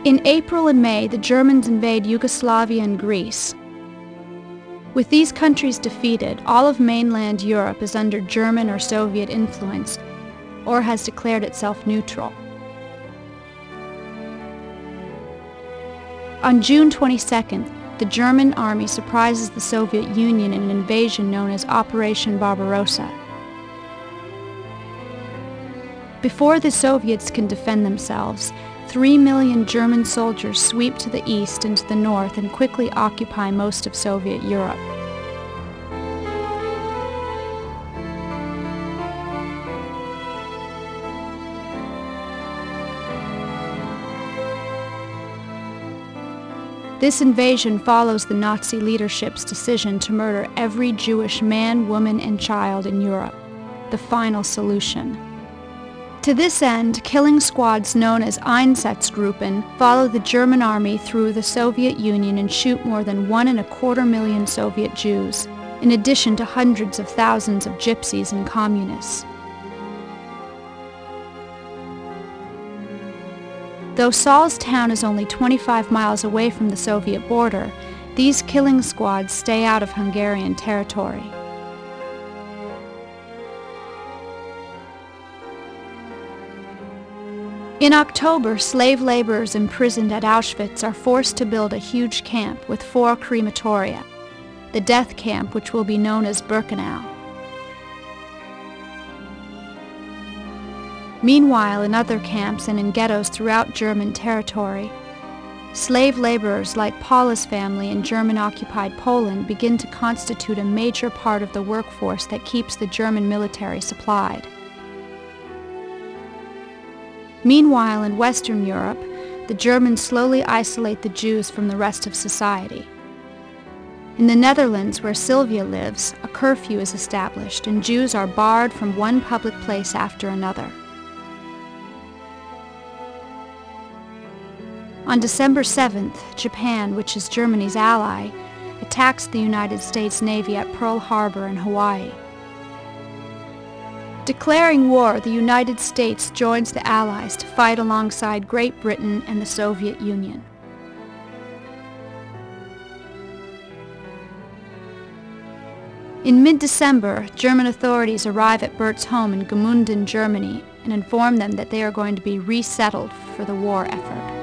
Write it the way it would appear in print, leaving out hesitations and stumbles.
In April and May, the Germans invade Yugoslavia and Greece. With these countries defeated, all of mainland Europe is under German or Soviet influence, or has declared itself neutral. On June 22nd, the German army surprises the Soviet Union in an invasion known as Operation Barbarossa. Before the Soviets can defend themselves, 3 million German soldiers sweep to the east and to the north and quickly occupy most of Soviet Europe. This invasion follows the Nazi leadership's decision to murder every Jewish man, woman, and child in Europe, the final solution. To this end, killing squads known as Einsatzgruppen follow the German army through the Soviet Union and shoot more than 1.25 million Soviet Jews, in addition to hundreds of thousands of gypsies and communists. Though Saalstown is only 25 miles away from the Soviet border, these killing squads stay out of Hungarian territory. In October, slave laborers imprisoned at Auschwitz are forced to build a huge camp with 4 crematoria, the death camp which will be known as Birkenau. Meanwhile, in other camps and in ghettos throughout German territory, slave laborers like Paula's family in German-occupied Poland begin to constitute a major part of the workforce that keeps the German military supplied. Meanwhile, in Western Europe, the Germans slowly isolate the Jews from the rest of society. In the Netherlands, where Sylvia lives, a curfew is established and Jews are barred from one public place after another. On December 7th, Japan, which is Germany's ally, attacks the United States Navy at Pearl Harbor in Hawaii. Declaring war, the United States joins the Allies to fight alongside Great Britain and the Soviet Union. In mid-December, German authorities arrive at Bert's home in Gmunden, Germany, and inform them that they are going to be resettled for the war effort.